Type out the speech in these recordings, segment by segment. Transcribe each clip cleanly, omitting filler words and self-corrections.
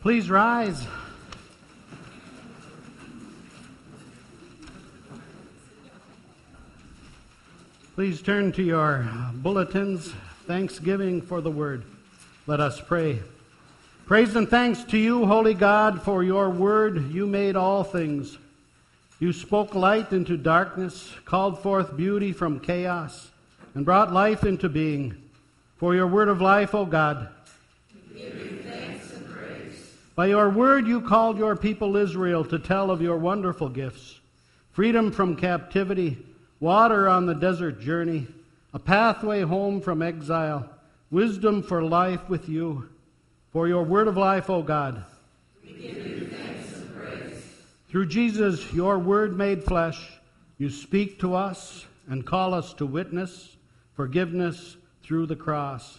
Please rise. Please turn to your bulletins. Thanksgiving for the Word. Let us pray. Praise and thanks to you, Holy God, for your Word. You made all things. You spoke light into darkness, called forth beauty from chaos, and brought life into being. For your word of life, O God. We give you thanks and praise. By your word you called your people Israel to tell of your wonderful gifts. Freedom from captivity, water on the desert journey, a pathway home from exile, wisdom for life with you. For your word of life, O God. We give you thanks and praise. Through Jesus, your word made flesh, you speak to us and call us to witness forgiveness through the cross.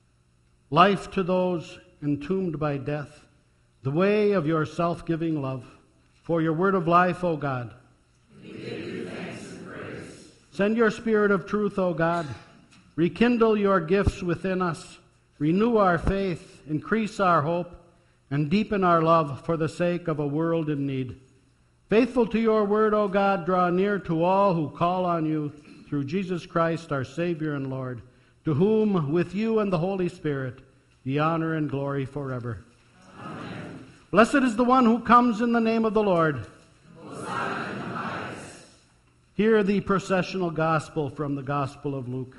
Life to those entombed by death, the way of your self-giving love. For your word of life, O God. We give you thanks and praise. Send your spirit of truth, O God. Rekindle your gifts within us. Renew our faith, increase our hope, and deepen our love for the sake of a world in need. Faithful to your word, O God, draw near to all who call on you through Jesus Christ, our Savior and Lord, to whom, with you and the Holy Spirit, be honor and glory forever. Amen. Blessed is the one who comes in the name of the Lord. Hosanna in the highest. Hear the processional gospel from the Gospel of Luke.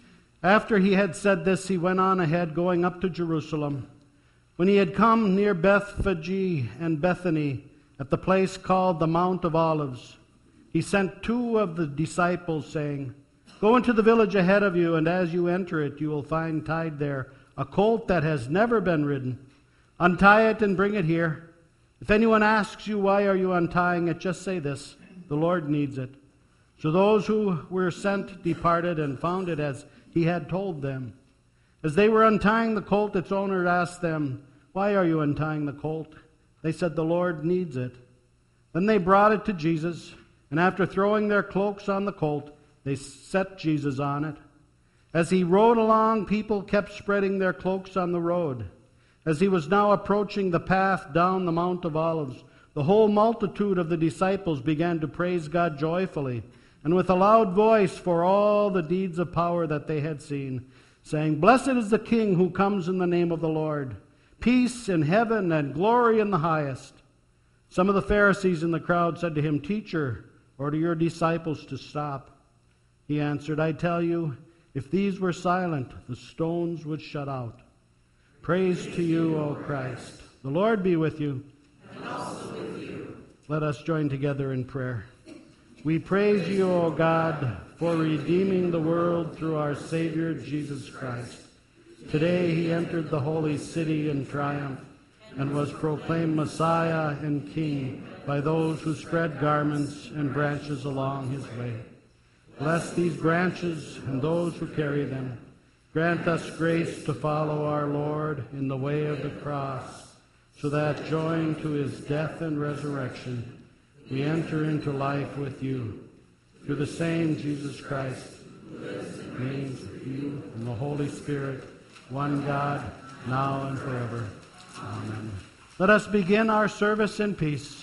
After he had said this, he went on ahead, going up to Jerusalem. When he had come near Bethphage and Bethany, at the place called the Mount of Olives, he sent two of the disciples, saying, Go into the village ahead of you, and as you enter it, you will find tied there a colt that has never been ridden. Untie it and bring it here. If anyone asks you, why are you untying it, just say this, the Lord needs it. So those who were sent departed and found it as he had told them. As they were untying the colt, its owner asked them, Why are you untying the colt? They said, The Lord needs it. Then they brought it to Jesus, and after throwing their cloaks on the colt, they set Jesus on it. As he rode along, people kept spreading their cloaks on the road. As he was now approaching the path down the Mount of Olives, the whole multitude of the disciples began to praise God joyfully, and with a loud voice for all the deeds of power that they had seen, saying, Blessed is the King who comes in the name of the Lord. Peace in heaven and glory in the highest. Some of the Pharisees in the crowd said to him, Teacher, order your disciples to stop. He answered, I tell you, if these were silent, the stones would shut out. Praise to you, O Christ. The Lord be with you. And also with you. Let us join together in prayer. We praise you, O God, for redeeming the world through our Savior, Jesus Christ. Today he entered the holy city in triumph and was proclaimed Messiah and King by those who spread garments and branches along his way. Bless these branches and those who carry them. Grant us grace to follow our Lord in the way of the cross, so that, joined to his death and resurrection, we enter into life with you. Through the same Jesus Christ, who lives and reigns with you and the Holy Spirit, one God, now and forever. Amen. Let us begin our service in peace.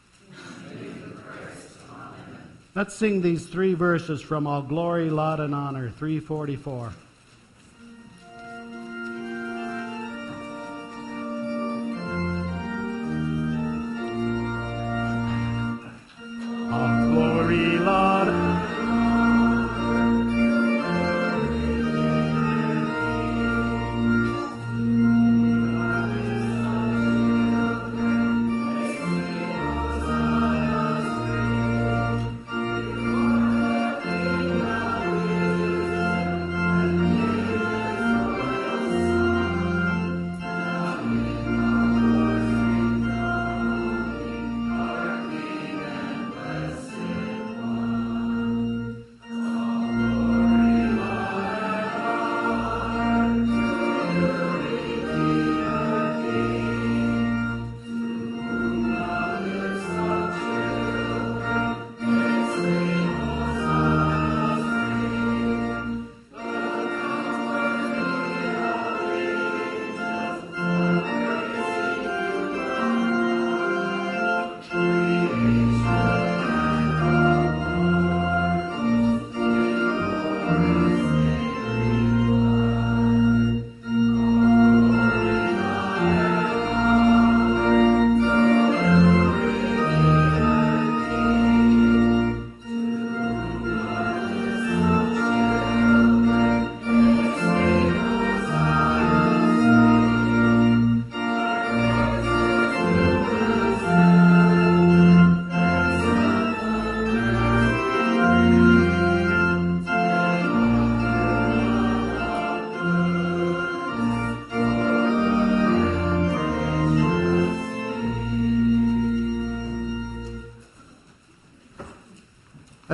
Let's sing these three verses from All Glory, Laud, and Honor, 344. All glory, laud,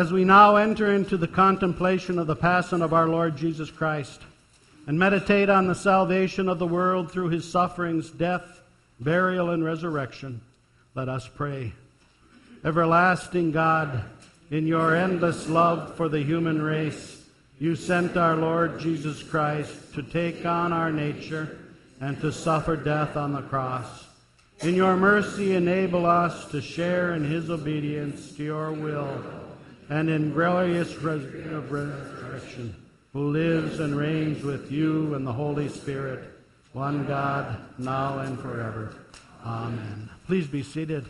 As we now enter into the contemplation of the passion of our Lord Jesus Christ and meditate on the salvation of the world through his sufferings, death, burial, and resurrection, let us pray. Everlasting God, in your endless love for the human race, you sent our Lord Jesus Christ to take on our nature and to suffer death on the cross. In your mercy, enable us to share in his obedience to your will and in glorious resurrection, who lives and reigns with you and the Holy Spirit, one God, now and forever. Amen. Please be seated.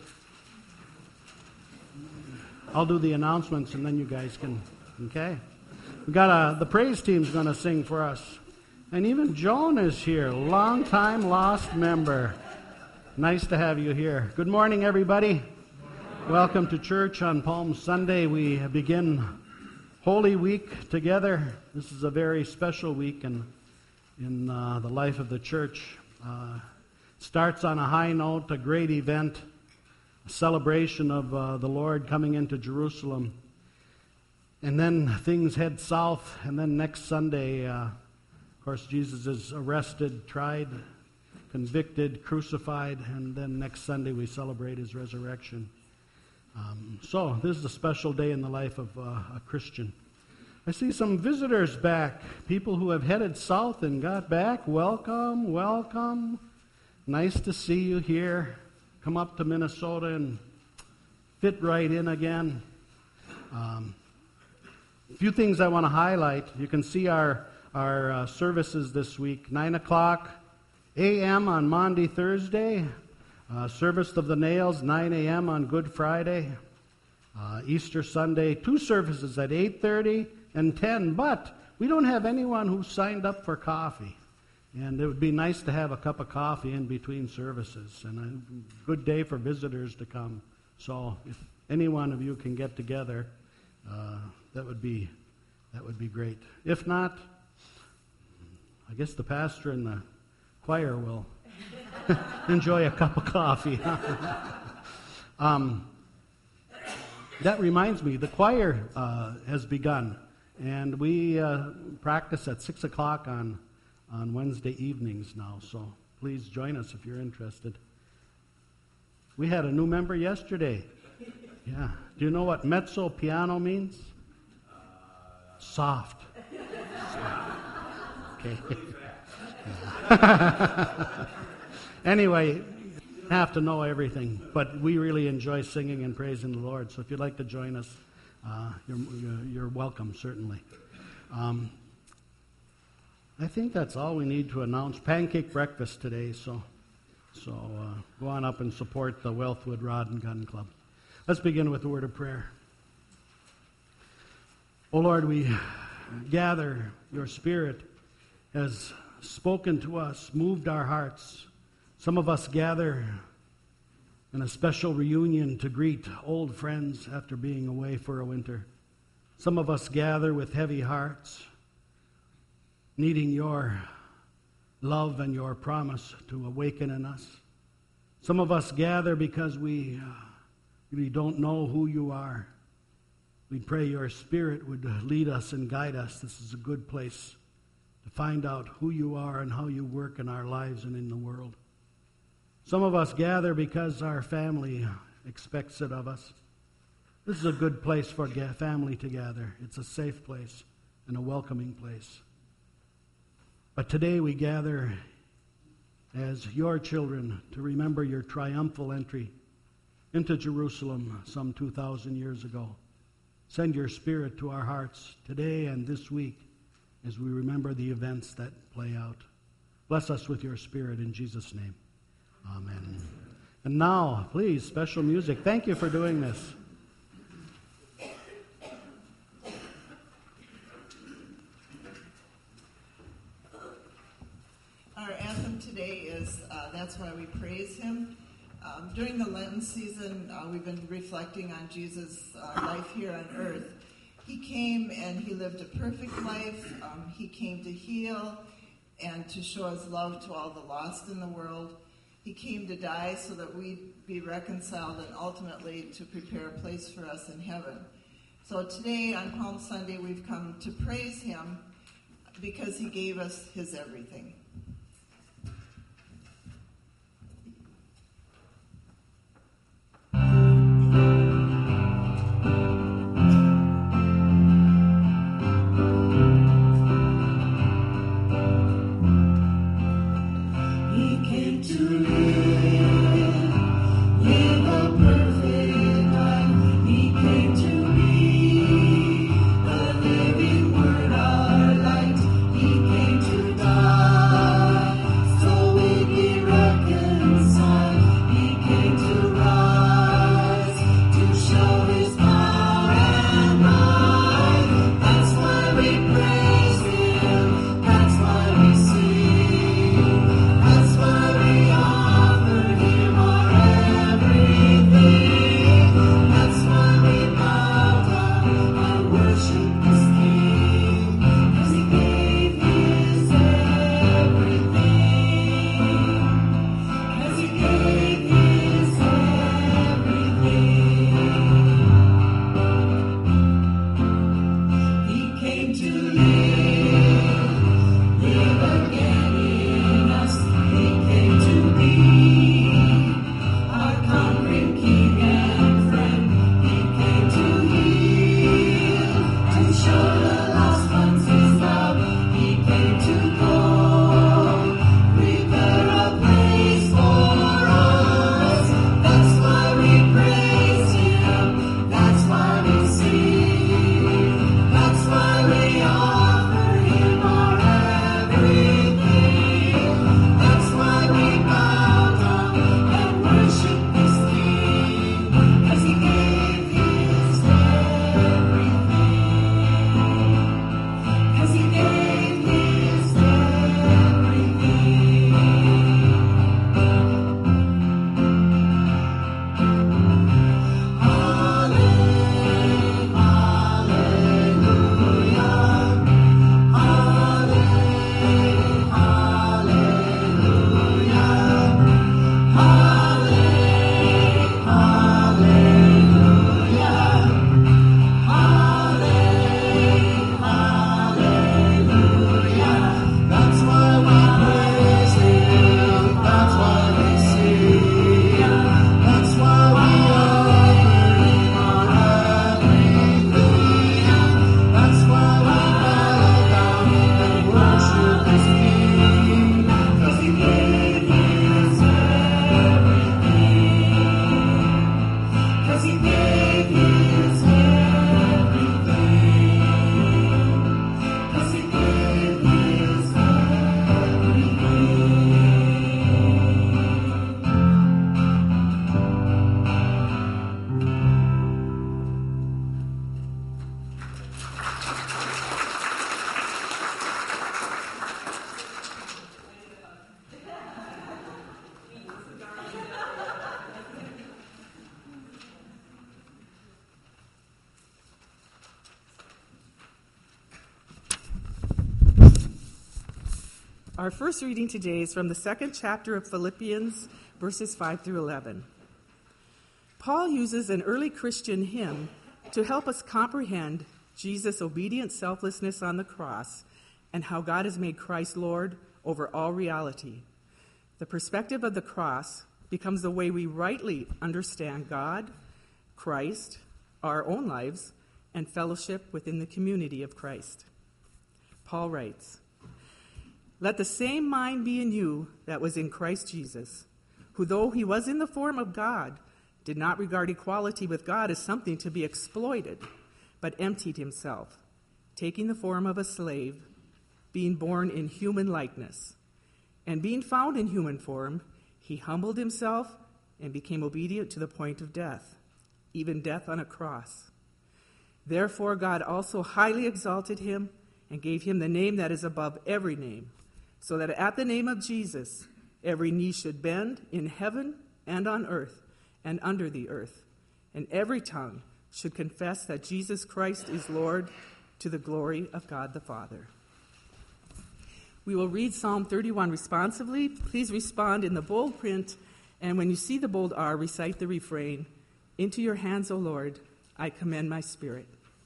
I'll do the announcements and then you guys can, okay? We got the praise team's going to sing for us. And even Joan is here, long-time lost member. Nice to have you here. Good morning, everybody. Welcome to church on Palm Sunday. We begin Holy Week together. This is a very special week in the life of the church. Starts on a high note, a great event, a celebration of the Lord coming into Jerusalem. And then things head south, and then next Sunday, of course, Jesus is arrested, tried, convicted, crucified, and then next Sunday we celebrate his resurrection. So this is a special day in the life of a Christian. I see some visitors back, people who have headed south and got back. Welcome, welcome. Nice to see you here. Come up to Minnesota and fit right in again. A few things I want to highlight. You can see our services this week. 9 o'clock a.m. on Maundy, Thursday. Service of the Nails, 9 a.m. on Good Friday. Easter Sunday, 2 services at 8:30 and 10. But we don't have anyone who signed up for coffee. And it would be nice to have a cup of coffee in between services. And a good day for visitors to come. So if any one of you can get together, that would be great. If not, I guess the pastor and the choir will enjoy a cup of coffee. That reminds me, the choir has begun, and we practice at 6 o'clock on Wednesday evenings now, so please join us if you're interested. We had a new member yesterday. Yeah. Do you know what mezzo piano means? Soft. Okay. Anyway, you have to know everything, but we really enjoy singing and praising the Lord. So if you'd like to join us, you're welcome, certainly. I think that's all we need to announce. Pancake breakfast today, so go on up and support the Wealthwood Rod and Gun Club. Let's begin with a word of prayer. Oh Lord, we gather. Your Spirit has spoken to us, moved our hearts. Some of us gather in a special reunion to greet old friends after being away for a winter. Some of us gather with heavy hearts, needing your love and your promise to awaken in us. Some of us gather because we really don't know who you are. We pray your Spirit would lead us and guide us. This is a good place to find out who you are and how you work in our lives and in the world. Some of us gather because our family expects it of us. This is a good place for family to gather. It's a safe place and a welcoming place. But today we gather as your children to remember your triumphal entry into Jerusalem some 2,000 years ago. Send your Spirit to our hearts today and this week as we remember the events that play out. Bless us with your Spirit in Jesus' name. Amen. And now, please, special music. Thank you for doing this. Our anthem today is That's Why We Praise Him. During the Lenten season, we've been reflecting on Jesus' life here on earth. He came and he lived a perfect life. He came to heal and to show his love to all the lost in the world. He came to die so that we'd be reconciled and ultimately to prepare a place for us in heaven. So today on Palm Sunday, we've come to praise him because he gave us his everything. Our first reading today is from the second chapter of Philippians, verses 5 through 11. Paul uses an early Christian hymn to help us comprehend Jesus' obedient selflessness on the cross and how God has made Christ Lord over all reality. The perspective of the cross becomes the way we rightly understand God, Christ, our own lives, and fellowship within the community of Christ. Paul writes, "Let the same mind be in you that was in Christ Jesus, who though he was in the form of God, did not regard equality with God as something to be exploited, but emptied himself, taking the form of a slave, being born in human likeness. And being found in human form, he humbled himself and became obedient to the point of death, even death on a cross. Therefore God also highly exalted him and gave him the name that is above every name, so that at the name of Jesus every knee should bend in heaven and on earth and under the earth, and every tongue should confess that Jesus Christ is Lord, to the glory of God the Father." We will read Psalm 31 responsively. Please respond in the bold print, and when you see the bold R, recite the refrain, "Into your hands, O Lord, I commend my spirit."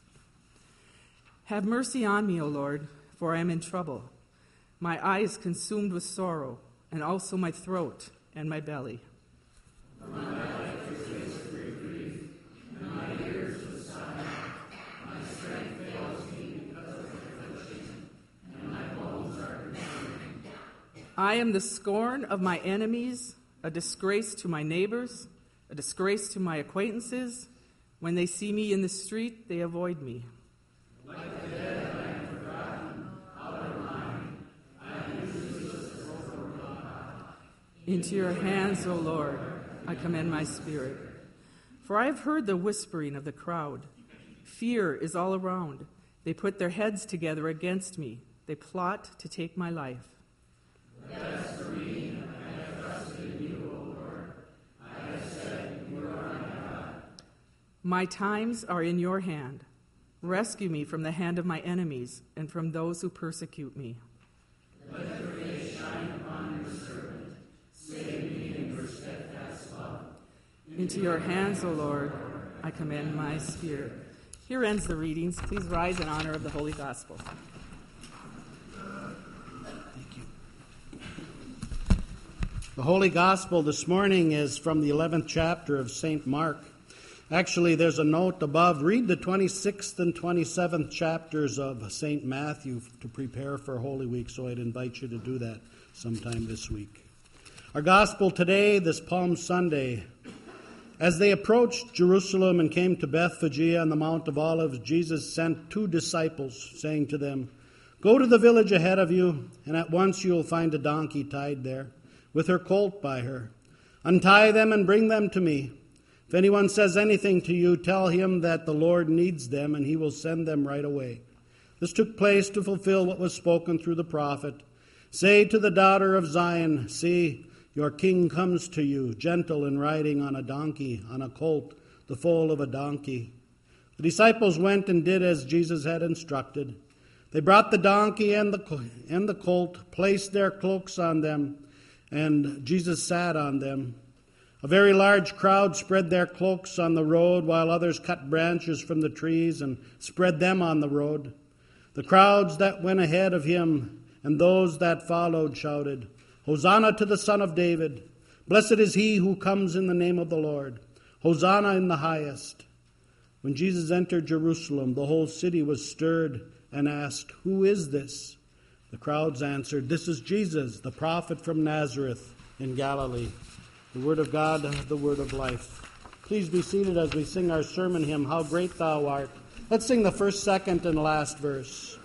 Have mercy on me, O Lord, for I am in trouble. My eye is consumed with sorrow, and also my throat and my belly. My life is wasted with grief, and my years with sighing. My strength fails me because of affliction, and my bones are consumed. I am the scorn of my enemies, a disgrace to my neighbors, a disgrace to my acquaintances. When they see me in the street, they avoid me. Like the dead, I am forgotten, out of mind. I am useless before God. Into your hands, O Lord, I commend my spirit. For I have heard the whispering of the crowd. Fear is all around. They put their heads together against me. They plot to take my life. As for me, I have trusted in you, O Lord. I have said, you are my God. My times are in your hand. Rescue me from the hand of my enemies and from those who persecute me. Let your face shine upon your servant. Save me in your steadfast love. Into your hands, O Lord, I commend my spirit. Here ends the readings. Please rise in honor of the Holy Gospel. Thank you. The Holy Gospel this morning is from the 11th chapter of St. Mark. Actually, there's a note above. Read the 26th and 27th chapters of St. Matthew to prepare for Holy Week, so I'd invite you to do that sometime this week. Our Gospel today, this Palm Sunday. As they approached Jerusalem and came to Bethphage on the Mount of Olives, Jesus sent 2 disciples, saying to them, "Go to the village ahead of you, and at once you will find a donkey tied there, with her colt by her. Untie them and bring them to me. If anyone says anything to you, tell him that the Lord needs them, and he will send them right away." This took place to fulfill what was spoken through the prophet. "Say to the daughter of Zion, see, your king comes to you, gentle and riding on a donkey, on a colt, the foal of a donkey." The disciples went and did as Jesus had instructed. They brought the donkey and the colt, placed their cloaks on them, and Jesus sat on them. A very large crowd spread their cloaks on the road, while others cut branches from the trees and spread them on the road. The crowds that went ahead of him and those that followed shouted, "Hosanna to the Son of David! Blessed is he who comes in the name of the Lord! Hosanna in the highest!" When Jesus entered Jerusalem, the whole city was stirred and asked, "Who is this?" The crowds answered, "This is Jesus, the prophet from Nazareth in Galilee." The word of God, the word of life. Please be seated as we sing our sermon hymn, "How Great Thou Art." Let's sing the first, second, and last verse.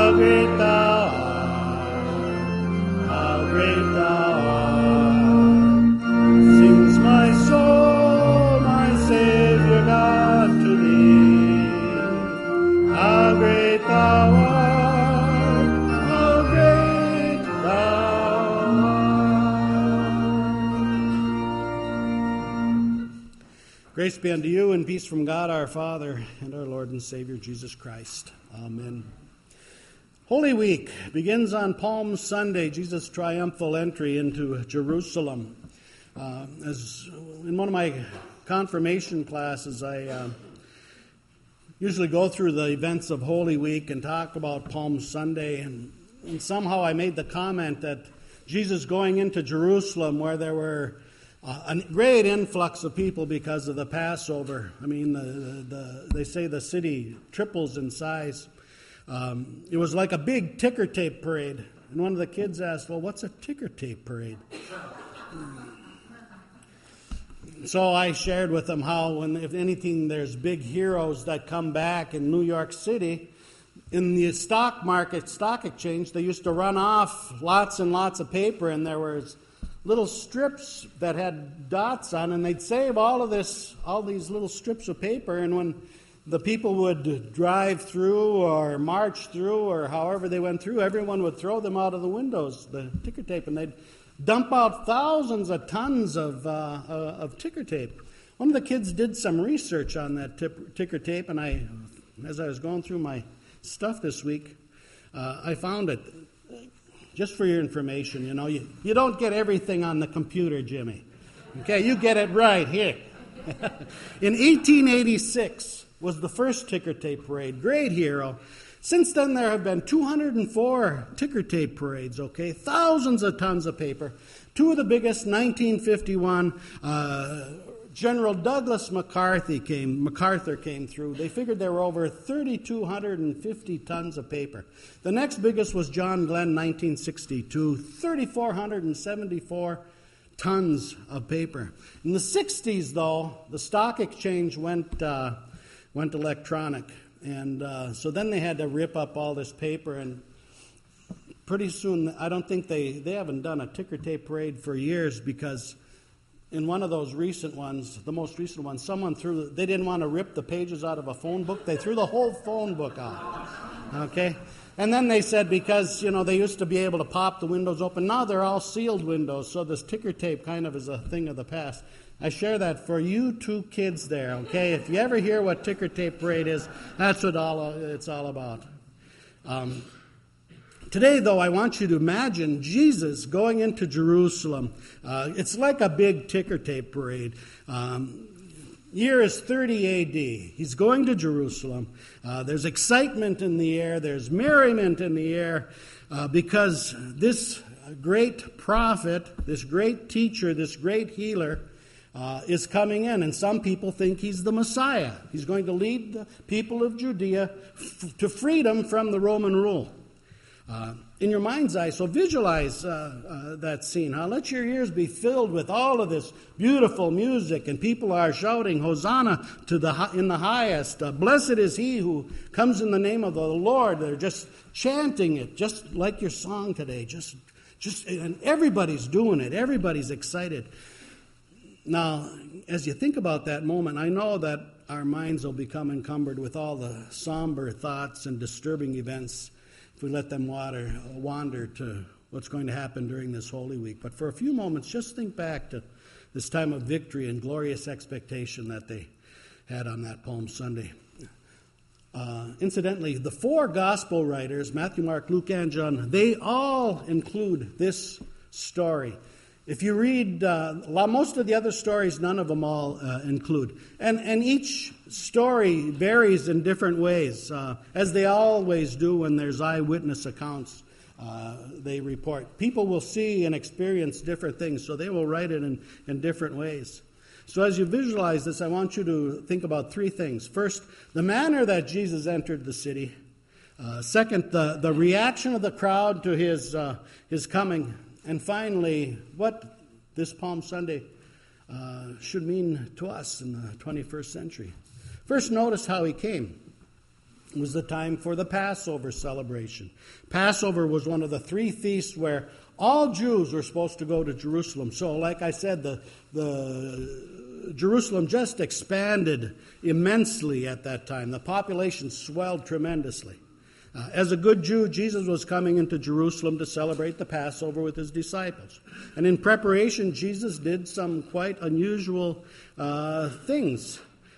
How great thou art, how great thou art. Sings my soul, my Savior God, to thee. How great thou art, how great thou art. Grace be unto you and peace from God our Father and our Lord and Savior Jesus Christ. Amen. Holy Week begins on Palm Sunday, Jesus' triumphal entry into Jerusalem. As in one of my confirmation classes, I usually go through the events of Holy Week and talk about Palm Sunday, and somehow I made the comment that Jesus going into Jerusalem, where there were a great influx of people because of the Passover. I mean, they say the city triples in size. It was like a big ticker tape parade. And one of the kids asked, well, what's a ticker tape parade? So I shared with them how, if anything, there's big heroes that come back in New York City. In the stock market, stock exchange, they used to run off lots and lots of paper, and there was little strips that had dots on, and they'd save all these little strips of paper, and when the people would drive through or march through or however they went through, everyone would throw them out of the windows, the ticker tape, and they'd dump out thousands of tons of ticker tape. One of the kids did some research on that ticker tape, and as I was going through my stuff this week, I found it. Just for your information, you don't get everything on the computer, Jimmy. Okay, you get it right here. In 1886 was the first ticker tape parade. Great hero. Since then, there have been 204 ticker tape parades, okay? Thousands of tons of paper. Two of the biggest, 1951, General Douglas MacArthur came through. They figured there were over 3,250 tons of paper. The next biggest was John Glenn, 1962, 3,474 tons of paper. In the 60s, though, the stock exchange went electronic. And so then they had to rip up all this paper, and pretty soon, I don't think they haven't done a ticker tape parade for years, because in one of those recent ones, the most recent one, they didn't want to rip the pages out of a phone book. They threw the whole phone book out. Okay? And then they said because, they used to be able to pop the windows open. Now they're all sealed windows, so this ticker tape kind of is a thing of the past. I share that for you two kids there, okay? If you ever hear what ticker tape parade is, that's what it's all about. Today, though, I want you to imagine Jesus going into Jerusalem. It's like a big ticker tape parade. Year is 30 A.D. He's going to Jerusalem. There's excitement in the air. There's merriment in the air because this great prophet, this great teacher, this great healer is coming in. And some people think he's the Messiah. He's going to lead the people of Judea to freedom from the Roman rule. In your mind's eye, so visualize that scene. Let your ears be filled with all of this beautiful music, and people are shouting, Hosanna in the highest. Blessed is he who comes in the name of the Lord. They're just chanting it, just like your song today. And everybody's doing it. Everybody's excited. Now, as you think about that moment, I know that our minds will become encumbered with all the somber thoughts and disturbing events if we let them wander to what's going to happen during this Holy Week. But for a few moments, just think back to this time of victory and glorious expectation that they had on that Palm Sunday. Incidentally, the four gospel writers, Matthew, Mark, Luke, and John, they all include this story. If you read most of the other stories, none of them all include. And each story varies in different ways, as they always do when there's eyewitness accounts they report. People will see and experience different things, so they will write it in different ways. So as you visualize this, I want you to think about three things. First, the manner that Jesus entered the city. Second, the reaction of the crowd to his coming. And finally, what this Palm Sunday should mean to us in the 21st century. First, notice how he came. It was the time for the Passover celebration. Passover was one of the 3 feasts where all Jews were supposed to go to Jerusalem. So, like I said, the Jerusalem just expanded immensely at that time. The population swelled tremendously. As a good Jew, Jesus was coming into Jerusalem to celebrate the Passover with his disciples. And in preparation, Jesus did some quite unusual things.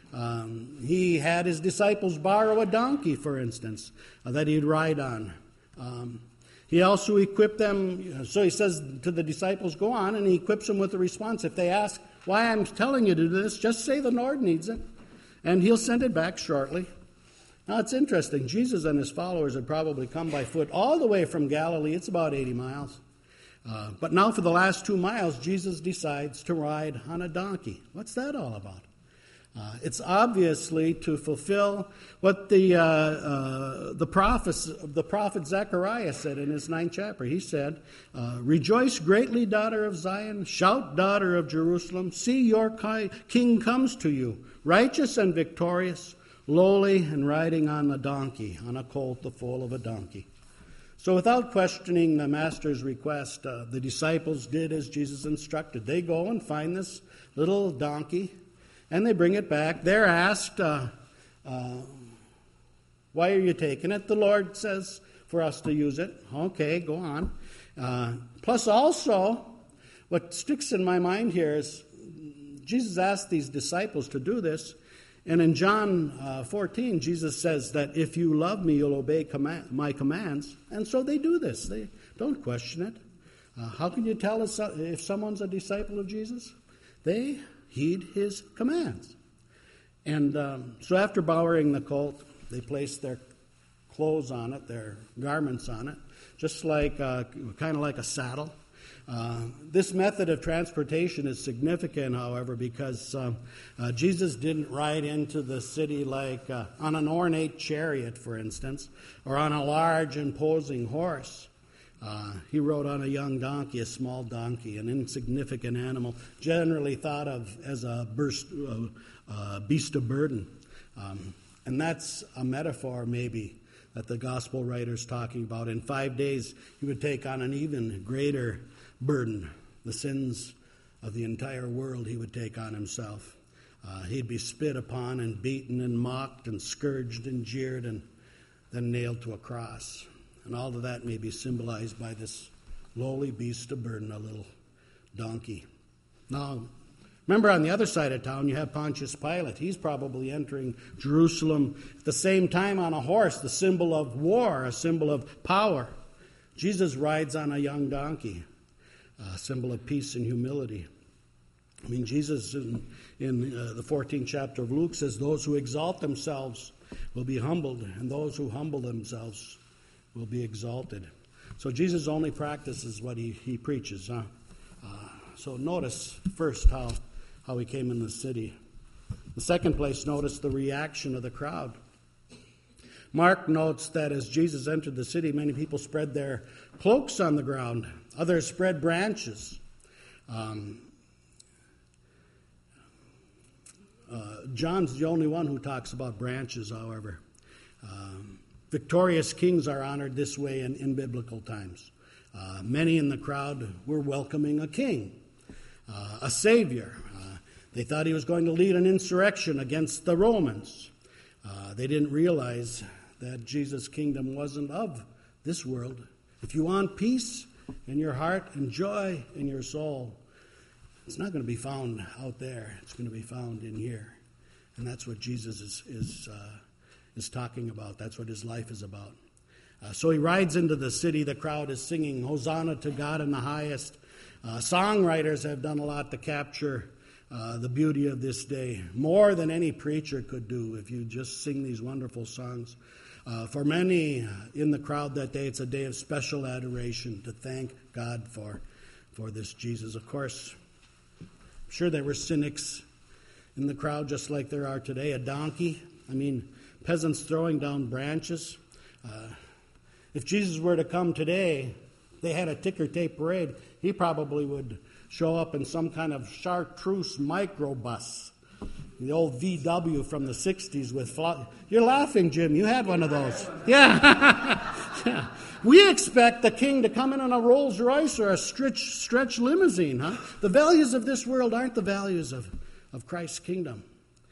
He had his disciples borrow a donkey, for instance, that he'd ride on. He also equipped them, so he says to the disciples, go on, and he equips them with a response. If they ask why I'm telling you to do this, just say the Lord needs it, and he'll send it back shortly. Now, it's interesting. Jesus and his followers had probably come by foot all the way from Galilee. It's about 80 miles. But now for the last 2 miles, Jesus decides to ride on a donkey. What's that all about? It's obviously to fulfill what the prophet Zechariah said in his 9th chapter. He said, rejoice greatly, daughter of Zion. Shout, daughter of Jerusalem. See, your king comes to you, righteous and victorious, lowly and riding on a donkey, on a colt, the foal of a donkey. So without questioning the master's request, the disciples did as Jesus instructed. They go and find this little donkey, and they bring it back. They're asked, why are you taking it? The Lord says for us to use it. Okay, go on. Plus also, what sticks in my mind here is Jesus asked these disciples to do this. And in John 14, Jesus says that if you love me, you'll obey my commands. And so they do this. They don't question it. How can you tell if someone's a disciple of Jesus? They heed his commands. And so after borrowing the colt, they place their clothes on it, their garments on it, just like kind of like a saddle. This method of transportation is significant, however, because Jesus didn't ride into the city like on an ornate chariot, for instance, or on a large, imposing horse. He rode on a young donkey, a small donkey, an insignificant animal, generally thought of as a beast of burden. And that's a metaphor, maybe, that the gospel writer's talking about. In 5 days, he would take on an even greater burden. The sins of the entire world he would take on himself. He'd be spit upon and beaten and mocked and scourged and jeered and then nailed to a cross. And all of that may be symbolized by this lowly beast of burden, a little donkey. Now, remember on the other side of town you have Pontius Pilate. He's probably entering Jerusalem at the same time on a horse, the symbol of war, a symbol of power. Jesus rides on a young donkey, a symbol of peace and humility. I mean, Jesus in the 14th chapter of Luke says, those who exalt themselves will be humbled, and those who humble themselves will be exalted. So Jesus only practices what he preaches. So notice first how he came in the city. The second place, notice the reaction of the crowd. Mark notes that as Jesus entered the city, many people spread their cloaks on the ground. Others spread branches. John's the only one who talks about branches, however. Victorious kings are honored this way in biblical times. Many in the crowd were welcoming a king, a savior. They thought he was going to lead an insurrection against the Romans. They didn't realize that Jesus' kingdom wasn't of this world. If you want peace in your heart and joy in your soul, it's not going to be found out there. It's going to be found in here. And that's what Jesus is talking about. That's what his life is about. So he rides into the city. The crowd is singing, Hosanna to God in the highest. Songwriters have done a lot to capture the beauty of this day, more than any preacher could do if you just sing these wonderful songs. For many in the crowd that day, it's a day of special adoration to thank God for this Jesus. Of course, I'm sure there were cynics in the crowd just like there are today. A donkey, peasants throwing down branches. If Jesus were to come today, they had a ticker tape parade, he probably would show up in some kind of chartreuse microbus The old VW from the 60s with You're laughing, Jim. You had one of those. Yeah. Yeah. We expect the king to come in on a Rolls Royce or a stretch limousine. Huh? The values of this world aren't the values of Christ's kingdom.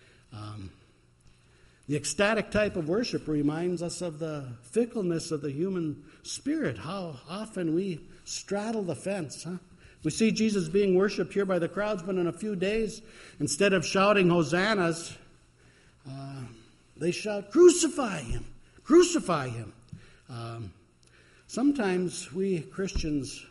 The ecstatic type of worship reminds us of the fickleness of the human spirit, how often we straddle the fence. Huh? We see Jesus being worshipped here by the crowds, but in a few days, instead of shouting hosannas, they shout, "Crucify him! Crucify him!" Sometimes we Christians,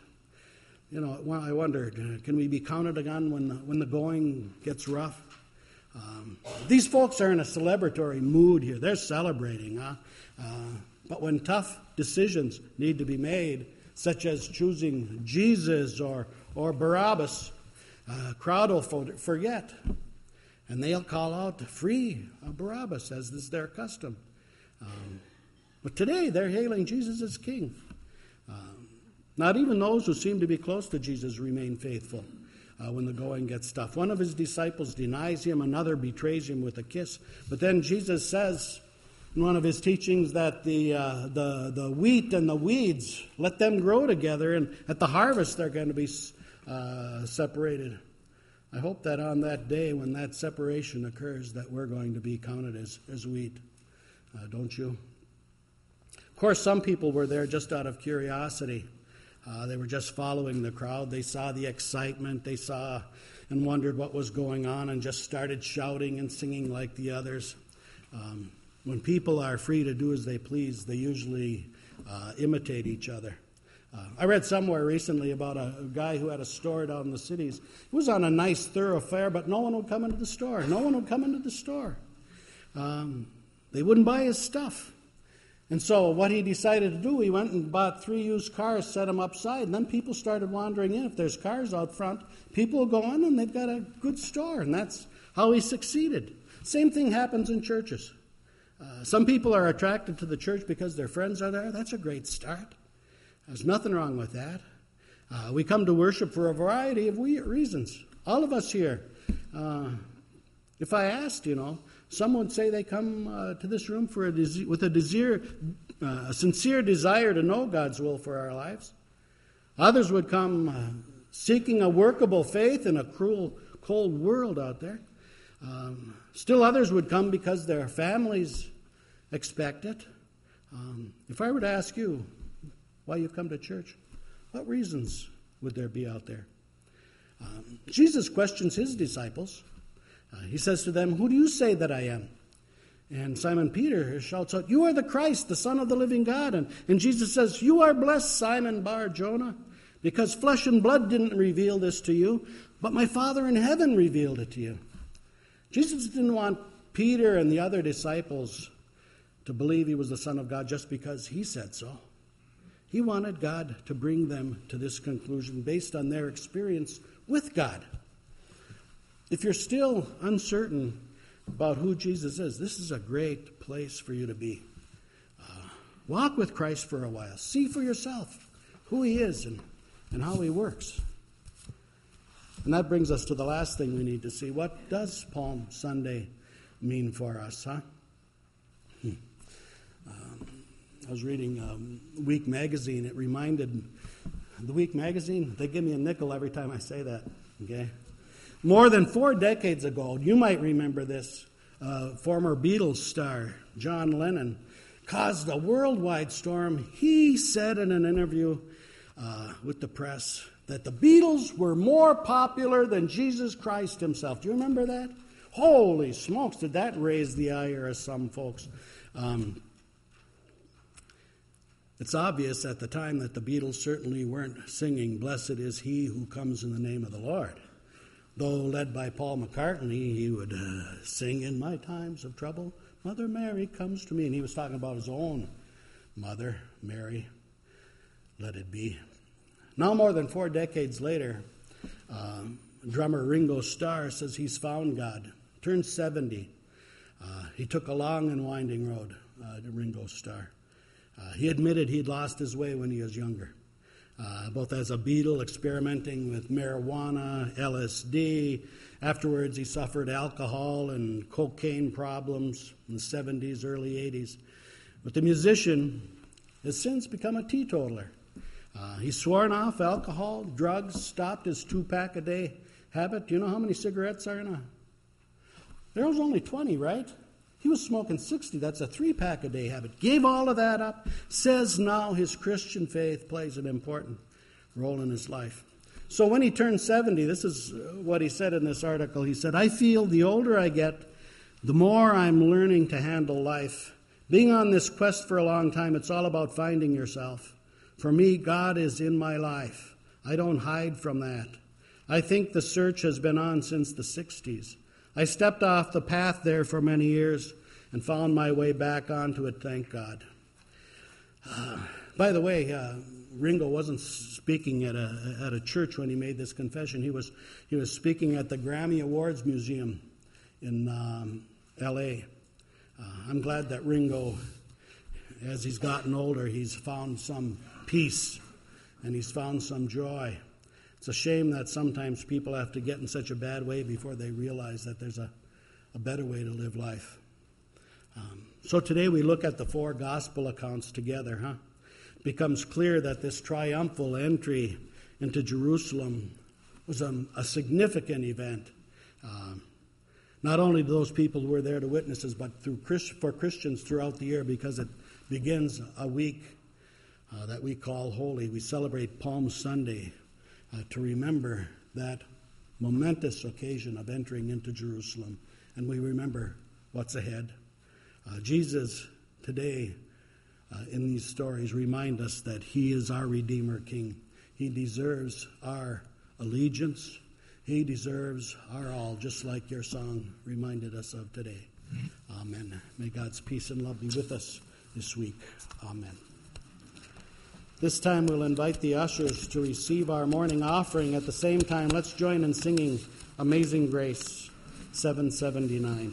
I wondered, can we be counted again when the going gets rough? These folks are in a celebratory mood here. They're celebrating, huh? But when tough decisions need to be made, such as choosing Jesus or Barabbas, a crowd will forget. And they'll call out, "Free Barabbas," as is their custom. But today they're hailing Jesus as king. Not even those who seem to be close to Jesus remain faithful when the going gets tough. One of his disciples denies him, another betrays him with a kiss. But then Jesus says in one of his teachings that the wheat and the weeds, let them grow together, and at the harvest they're going to be separated. I hope that on that day when that separation occurs that we're going to be counted as wheat. Don't you? Of course, some people were there just out of curiosity. They were just following the crowd. They saw the excitement. They saw and wondered what was going on and just started shouting and singing like the others. When people are free to do as they please, they usually imitate each other. I read somewhere recently about a guy who had a store down in the cities. It was on a nice thoroughfare, but no one would come into the store. No one would come into the store. They wouldn't buy his stuff. And so what he decided to do, he went and bought 3 used cars, set them upside, and then people started wandering in. If there's cars out front, people will go in and they've got a good store, and that's how he succeeded. Same thing happens in churches. Some people are attracted to the church because their friends are there. That's a great start. There's nothing wrong with that. We come to worship for a variety of reasons. All of us here, if I asked, some would say they come to this room with a sincere desire to know God's will for our lives. Others would come seeking a workable faith in a cruel, cold world out there. Still others would come because their families expect it. If I were to ask you why you've come to church, what reasons would there be out there? Jesus questions his disciples. He says to them, "Who do you say that I am?" And Simon Peter shouts out, "You are the Christ, the Son of the living God." And Jesus says, "You are blessed, Simon Bar-Jonah, because flesh and blood didn't reveal this to you, but my Father in heaven revealed it to you." Jesus didn't want Peter and the other disciples to believe he was the Son of God just because he said so. He wanted God to bring them to this conclusion based on their experience with God. If you're still uncertain about who Jesus is, this is a great place for you to be. Walk with Christ for a while. See for yourself who he is and how he works. And that brings us to the last thing we need to see. What does Palm Sunday mean for us, huh? I was reading Week magazine. It reminded the Week magazine, they give me a nickel every time I say that, okay? More than 4 decades ago, you might remember this, former Beatles star John Lennon caused a worldwide storm. He said in an interview with the press that the Beatles were more popular than Jesus Christ himself. Do you remember that? Holy smokes, did that raise the ire of some folks. It's obvious at the time that the Beatles certainly weren't singing, "Blessed is he who comes in the name of the Lord." Though led by Paul McCartney, he would sing, "In my times of trouble, Mother Mary comes to me." And he was talking about his own mother, Mary, let it be. Now more than 4 decades later, drummer Ringo Starr says he's found God. Turned 70. He took a long and winding road, Ringo Starr. He admitted he'd lost his way when he was younger. both as a beadle, experimenting with marijuana, LSD. Afterwards, he suffered alcohol and cocaine problems in the 70s, early 80s. But the musician has since become a teetotaler. He's sworn off alcohol, drugs, stopped his 2-pack-a-day habit. Do you know how many cigarettes are in a... There was only 20, right? He was smoking 60. That's a 3-pack-a-day habit. Gave all of that up. Says now his Christian faith plays an important role in his life. So when he turned 70, this is what he said in this article. He said, "I feel the older I get, the more I'm learning to handle life. Being on this quest for a long time, it's all about finding yourself. For me, God is in my life. I don't hide from that. I think the search has been on since the 60s. I stepped off the path there for many years and found my way back onto it, thank God." By the way, Ringo wasn't speaking at a church when he made this confession. He was speaking at the Grammy Awards Museum in L.A. I'm glad that Ringo, as he's gotten older, he's found some peace and he's found some joy. It's a shame that sometimes people have to get in such a bad way before they realize that there's a better way to live life. So today we look at the 4 gospel accounts together. It becomes clear that this triumphal entry into Jerusalem was a significant event. Not only to those people who were there to witness it, but for Christians throughout the year, because it begins a week that we call Holy. We celebrate Palm Sunday to remember that momentous occasion of entering into Jerusalem, and we remember what's ahead. Jesus today in these stories remind us that he is our Redeemer King. He deserves our allegiance. He deserves our all, just like your song reminded us of today. Amen. May God's peace and love be with us this week. Amen. This time we'll invite the ushers to receive our morning offering. At the same time, let's join in singing Amazing Grace, 779.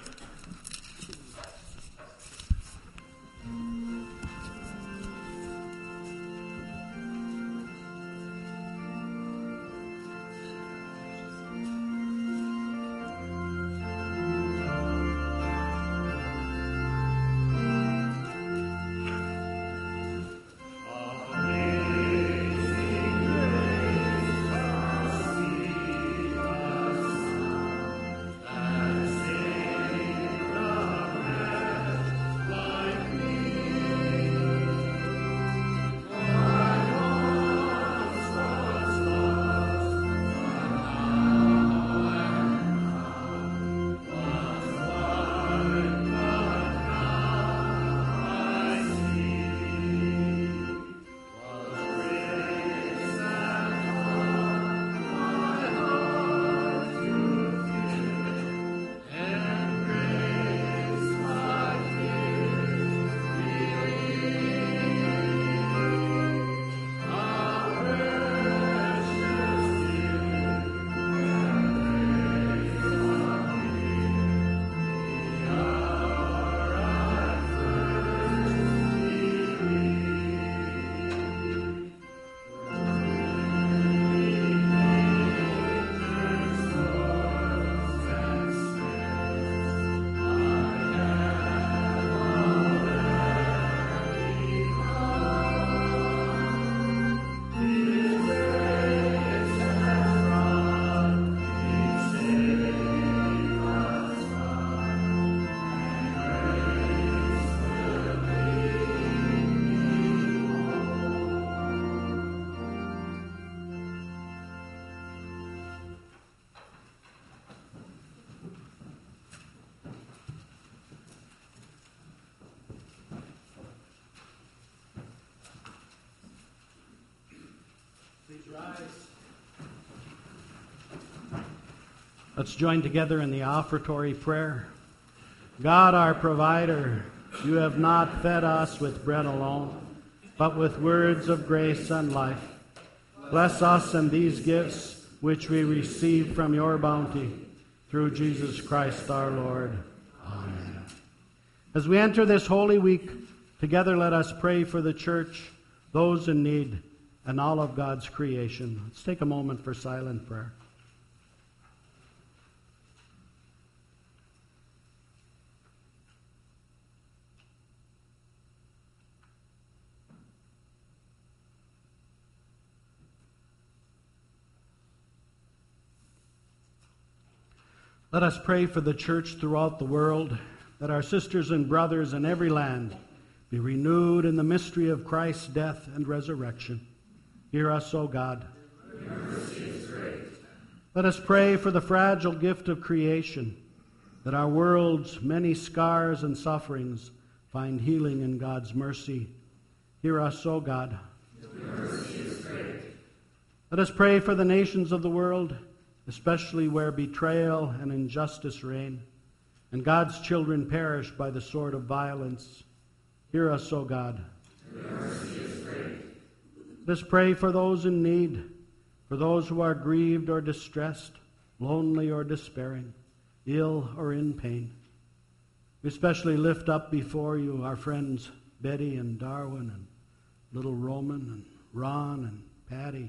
Let's join together in the offertory prayer. God, our provider, you have not fed us with bread alone, but with words of grace and life. Bless us and these gifts which we receive from your bounty, through Jesus Christ our Lord. Amen. As we enter this Holy Week, together let us pray for the church, those in need, and all of God's creation. Let's take a moment for silent prayer. Let us pray for the church throughout the world, that our sisters and brothers in every land be renewed in the mystery of Christ's death and resurrection. Hear us, O God. Your mercy is great. Let us pray for the fragile gift of creation, that our world's many scars and sufferings find healing in God's mercy. Hear us, O God. Your mercy is great. Let us pray for the nations of the world, especially where betrayal and injustice reign, and God's children perish by the sword of violence. Hear us, O God. Your mercy is great. Let us pray for those in need, for those who are grieved or distressed, lonely or despairing, ill or in pain. We especially lift up before you our friends Betty and Darwin and little Roman and Ron and Patty.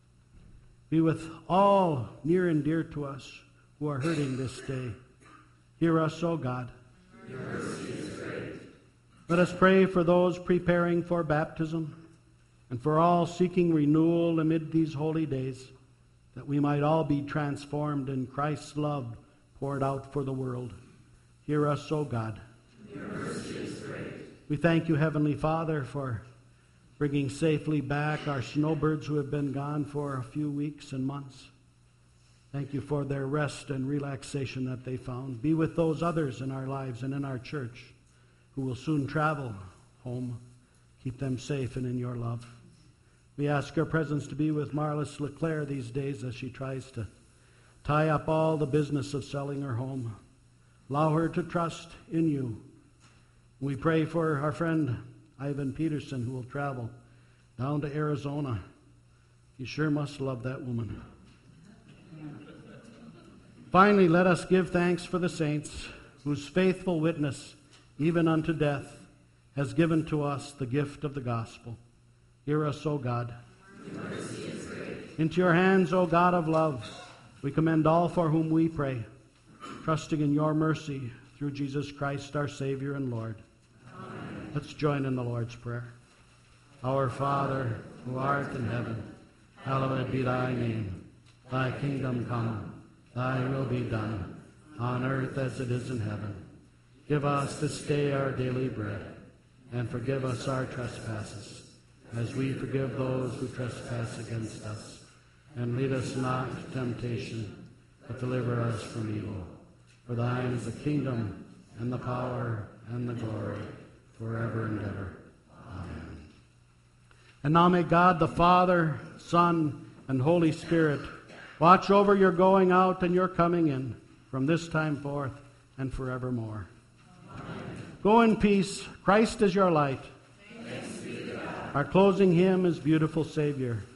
Be with all near and dear to us who are hurting this day. Hear us, O God. Your mercy is great. Let us pray for those preparing for baptism and for all seeking renewal amid these holy days, that we might all be transformed in Christ's love poured out for the world. Hear us, O God. Your mercy is great. We thank you, Heavenly Father, for bringing safely back our snowbirds who have been gone for a few weeks and months. Thank you for their rest and relaxation that they found. Be with those others in our lives and in our church who will soon travel home. Keep them safe and in your love. We ask your presence to be with Marlis LeClaire these days as she tries to tie up all the business of selling her home. Allow her to trust in you. We pray for our friend Ivan Peterson, who will travel down to Arizona. He sure must love that woman. Finally, let us give thanks for the saints, whose faithful witness, even unto death, has given to us the gift of the gospel. Hear us, O God. Your mercy is great. Into your hands, O God of love, we commend all for whom we pray, trusting in your mercy through Jesus Christ, our Savior and Lord. Amen. Let's join in the Lord's Prayer. Our Father, who art in heaven, hallowed be thy name. Thy kingdom come, thy will be done, on earth as it is in heaven. Give us this day our daily bread, and forgive us our trespasses, as we forgive those who trespass against us. And lead us not into temptation, but deliver us from evil. For thine is the kingdom, and the power, and the glory, forever and ever. Amen. And now may God the Father, Son, and Holy Spirit watch over your going out and your coming in from this time forth and forevermore. Amen. Go in peace. Christ is your light. Thanks be to God. Our closing hymn is Beautiful Savior.